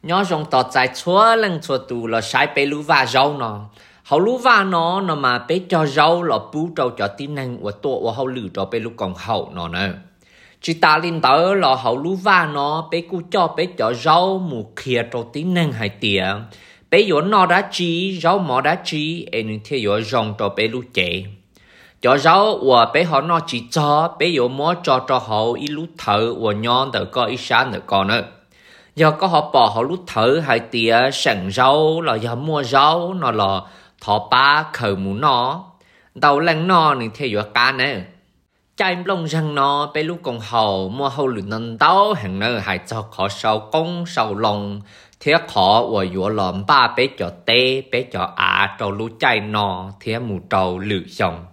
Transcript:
nhỏ rong tọt dài chúa lần chúa tù là sai bê lũ va rau nó hậu lũ va nó mà bê cho rau là bú trâu cho tin năng của tổ của hậu lử cho bê lũ còn hậu nó nè chỉ ta linh tớ là hậu lũ va nó bê cú cho bê cho rau mù kia cho tin năng hay tìa bê yếu nó đã chi rau mỏ đã chi em theo yếu rong cho bê lũ chế cho rau của bê họ nó chỉ cho bê yếu mỏ cho hậu ít lũ thở của nhon đỡ có ít sáng đỡ con nữa do có họ bỏ họ lút thở hay tía sẵn rau là do mua rau nó là thọ ba khởi mũ nó đầu lần nó thì theo dõi cá nữa chạy lông răng nó bé lúc còn hậu mua hậu lửa nâng tao hàng nơi hay cho khó sâu công sâu lòng thiết khó và dũa lòm ba bé cho tê bé cho á trâu lú chạy nó thiết mù trâu lửa dòng